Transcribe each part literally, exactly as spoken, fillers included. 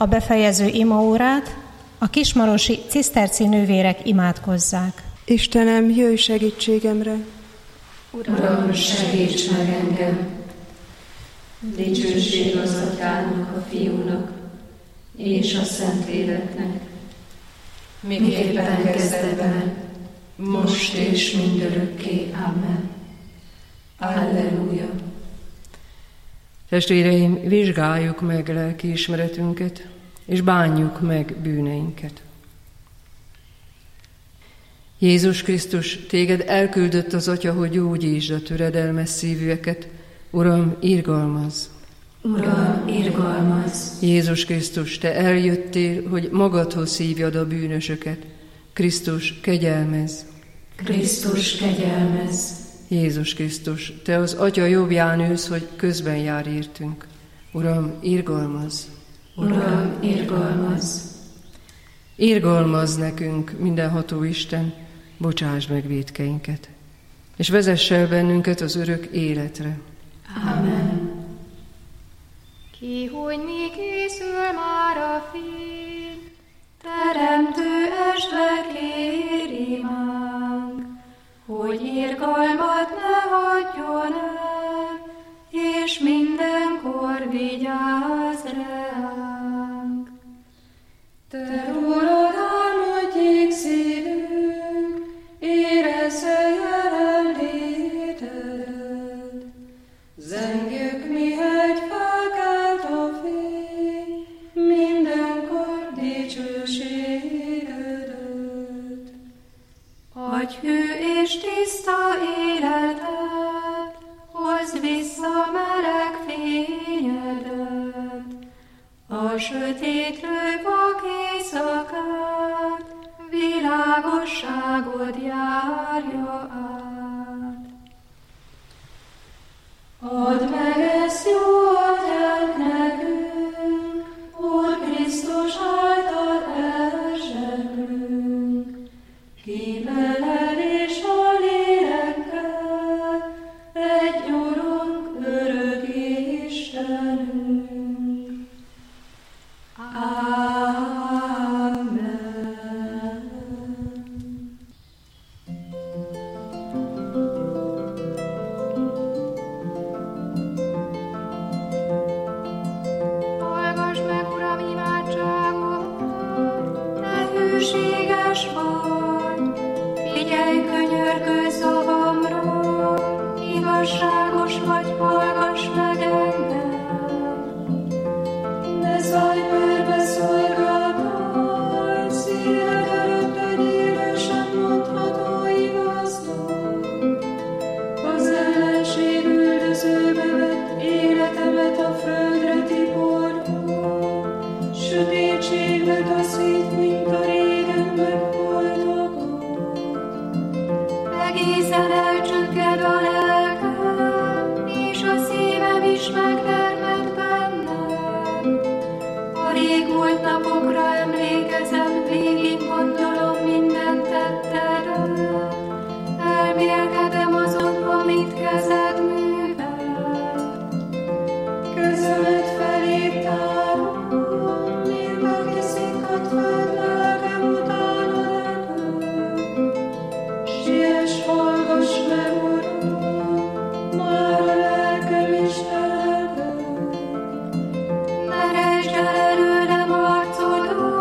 a befejező imaórát, a kismarosi ciszterci nővérek imádkozzák. Istenem, jöjj segítségemre! Uram, segíts meg engem! Dicsőség az Atyának, a Fiúnak és a Szentléleknek, miképpen kezdetben, most és mindörökké. Amen. Alleluja. Testvéreim, vizsgáljuk meg lelkiismeretünket, és bánjuk meg bűneinket. Jézus Krisztus, téged elküldött az Atya, hogy gyógyítsd a töredelmes szívűeket. Uram, irgalmazz! Uram, irgalmazz! Jézus Krisztus, te eljöttél, hogy magadhoz hívjad a bűnösöket. Krisztus, kegyelmezz! Krisztus, kegyelmezz! Jézus Krisztus, te az Atya jobbján ülsz, hogy közben jár értünk. Uram, irgalmazz! Uram, irgalmazz! Irgalmazz nekünk, mindenható Isten, bocsásd meg vétkeinket, és vezess el bennünket az örök életre. Amen. Ki, hogy mi készül már a fény, Teremtő esve kér imánk, hogy irgalmat ne hagyjon el, és mindenkor vigyázz ránk. Te rólad álmodjék szívünk, érezze jelenléted. Zengjük mi egy felkelt a fény, mindenkor dicsőségedet. Adj hű és tiszta életet, hozd vissza meleg fényedet. A sötétlő vak éjszakát, világosságod járja át. Add meg ezt jó atyánk nekünk, Úr Krisztus által elzseblünk. Ki veled és a lélekkel, egy Urunk, örök Istenünk. Amen. hallgass meg, Uram, imádságot, te hűséges vagy, figyelj könyörgő szavamra, igazságos vagy, hallgass meg engem. Ne szállj perbe szolgáltál, szíved előtt egy élősen mondható igaznak. Az ellenség üldözőbe vett életemet a földre tiporva, sötétségbe taszít, mint a régen megholtakat. Egészen elcsügged a lelkem, és a szívem is megtermett bennem. A régmúlt napokra emlékezem, végig gondolom minden tettedet. Elmélkedem azon, amit kezed művel. Kezemet felé tárom, mint aki szikkat fel, lelkem utána repül. Siess, hallgass meg, Uram, már a lelkem is elvel. Ne rejtsd el előlem arcodat,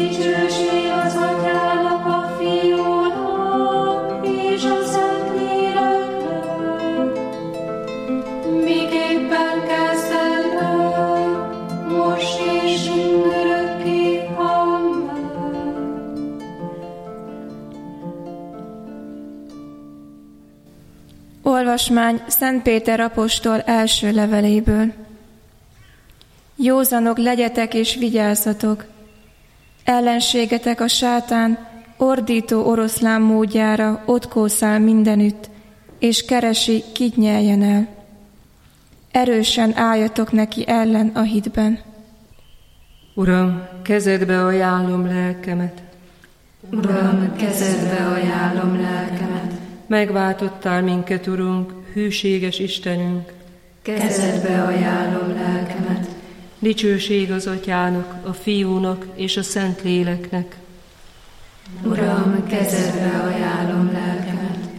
Olvasmány Szent Péter apostol első leveléből. Józanok legyetek és vigyázzatok! Ellenségetek a sátán ordító oroszlán módjára ott kószál mindenütt, és keresi, kit nyeljen el. Erősen álljatok neki ellen a hitben. Uram, kezedbe ajánlom lelkemet. Uram, kezedbe ajánlom lelkemet. Megváltottál minket, Urunk, hűséges Istenünk. Kezedbe ajánlom lelkemet. Dicsőség az Atyának, a Fiúnak és a Szentléleknek. Uram, kezedbe ajánlom lelkemet.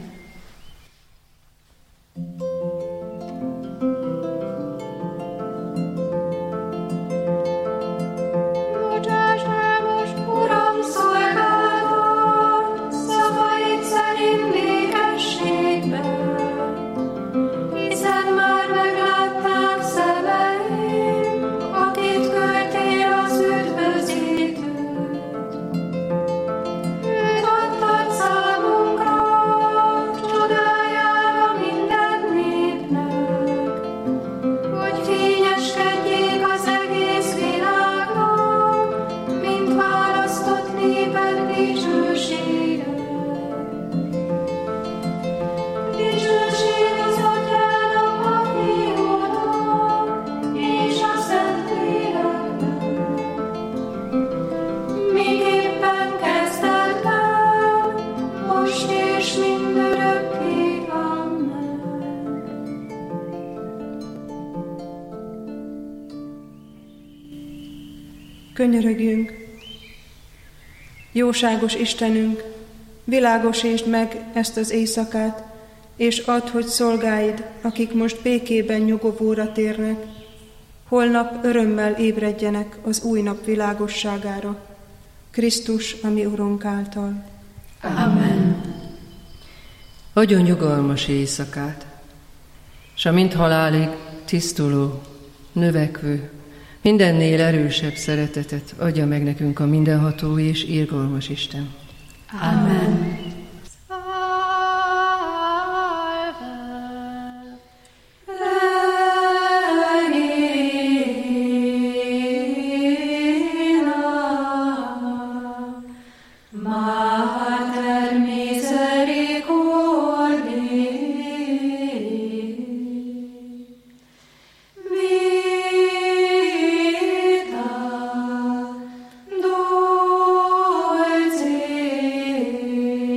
Bocsáss el most, Uram, szolgálatot, szavaid szerint békességben, hiszen már meglátták szemeim, akit küldtél az üdvözítőt. Őt adtad számunkra, csodájára minden népnek, hogy fényeskedjék az egész világnak, mint választott néped dicsősége. Dicsőség az Atyának, a Fiúnak és a Szentléleknek, miképpen kezdetben, most és mindörökké. Amen. Könyörögjünk! Jóságos Istenünk, világosítsd meg ezt az éjszakát, és add, hogy szolgáid, akik most békében nyugovóra térnek, holnap örömmel ébredjenek az új nap világosságára, Krisztus, a mi Urunk által. Amen. Adjon nyugalmas éjszakát, s a mint halálig tisztuló, növekvő, mindennél erősebb szeretetet adja meg nekünk a mindenható és irgalmas Isten. Amen. Mater misericordiae, vita dulcis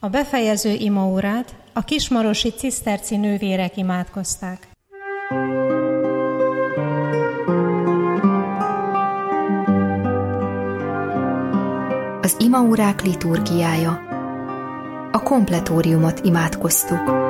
A befejező imaórát a kismarosi ciszterci nővérek imádkozták. Az imaórák liturgiája. A kompletóriumot imádkoztuk.